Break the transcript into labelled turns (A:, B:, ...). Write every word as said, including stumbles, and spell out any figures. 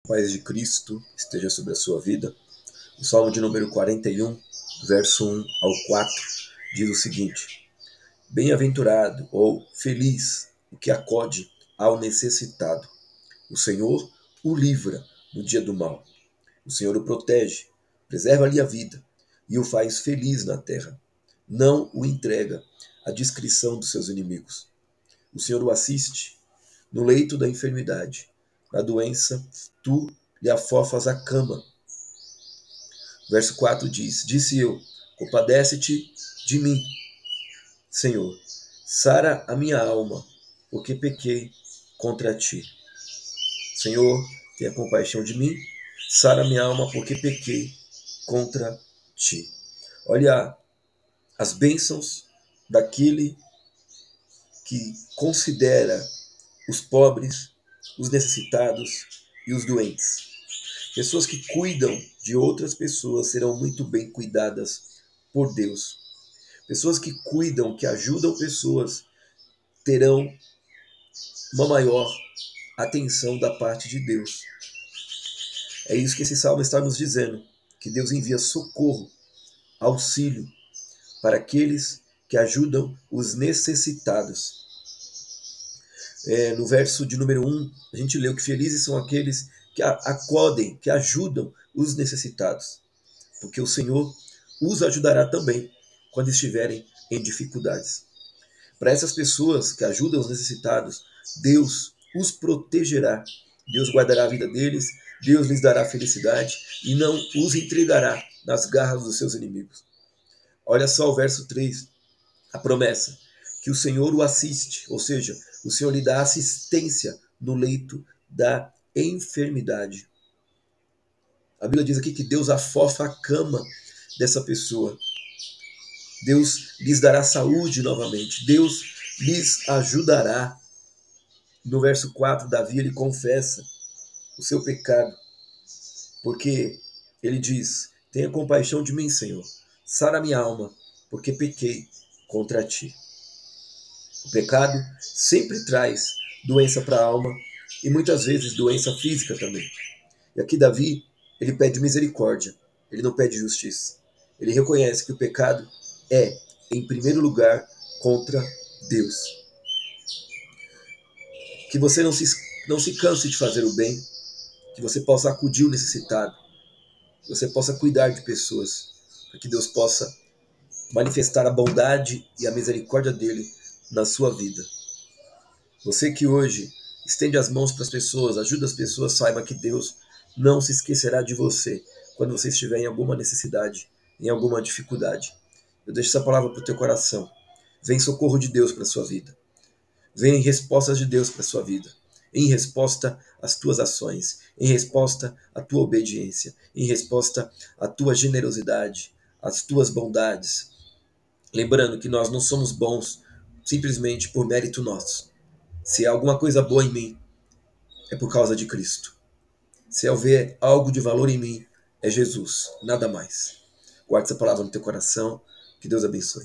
A: Paz de Cristo esteja sobre a sua vida. O Salmo de número quarenta e um, verso um ao quatro, diz o seguinte: Bem-aventurado ou feliz o que acode ao necessitado. O Senhor o livra no dia do mal. O Senhor o protege, preserva-lhe a vida e o faz feliz na terra. Não o entrega à discrição dos seus inimigos. O Senhor o assiste no leito da enfermidade. Na doença, tu lhe afofas a cama. Verso quatro diz: Disse eu, compadece-te de mim, Senhor. Sara a minha alma, porque pequei contra ti. Senhor, tenha compaixão de mim. Sara minha alma, porque pequei contra ti. Olha as bênçãos daquele que considera os pobres, os necessitados e os doentes. Pessoas que cuidam de outras pessoas serão muito bem cuidadas por Deus. Pessoas que cuidam, que ajudam pessoas, terão uma maior atenção da parte de Deus. É isso que esse salmo está nos dizendo, que Deus envia socorro, auxílio para aqueles que ajudam os necessitados. É, no verso de número um, a gente leu que felizes são aqueles que acodem, que ajudam os necessitados, porque o Senhor os ajudará também quando estiverem em dificuldades. Para essas pessoas que ajudam os necessitados, Deus os protegerá, Deus guardará a vida deles, Deus lhes dará felicidade e não os entregará nas garras dos seus inimigos. Olha só o verso três, a promessa, que o Senhor o assiste, ou seja, o Senhor lhe dá assistência no leito da enfermidade. A Bíblia diz aqui que Deus afofa a cama dessa pessoa. Deus lhes dará saúde novamente. Deus lhes ajudará. No verso quatro, Davi ele confessa o seu pecado, porque ele diz: Tenha compaixão de mim, Senhor. Sara minha alma, porque pequei contra ti. O pecado sempre traz doença para a alma e muitas vezes doença física também. E aqui Davi, ele pede misericórdia, ele não pede justiça. Ele reconhece que o pecado é, em primeiro lugar, contra Deus. Que você não se, não se canse de fazer o bem, que você possa acudir o necessitado, que você possa cuidar de pessoas, para que Deus possa manifestar a bondade e a misericórdia dele na sua vida. Você que hoje estende as mãos para as pessoas, ajuda as pessoas, saiba que Deus não se esquecerá de você quando você estiver em alguma necessidade, em alguma dificuldade. Eu deixo essa palavra para o teu coração. Vem socorro de Deus para a sua vida. Vem respostas de Deus para a sua vida. Em resposta às tuas ações, em resposta à tua obediência, em resposta à tua generosidade, às tuas bondades. Lembrando que nós não somos bons simplesmente por mérito nosso. Se há alguma coisa boa em mim, é por causa de Cristo. Se houver algo de valor em mim, é Jesus, nada mais. Guarde essa palavra no teu coração. Que Deus abençoe.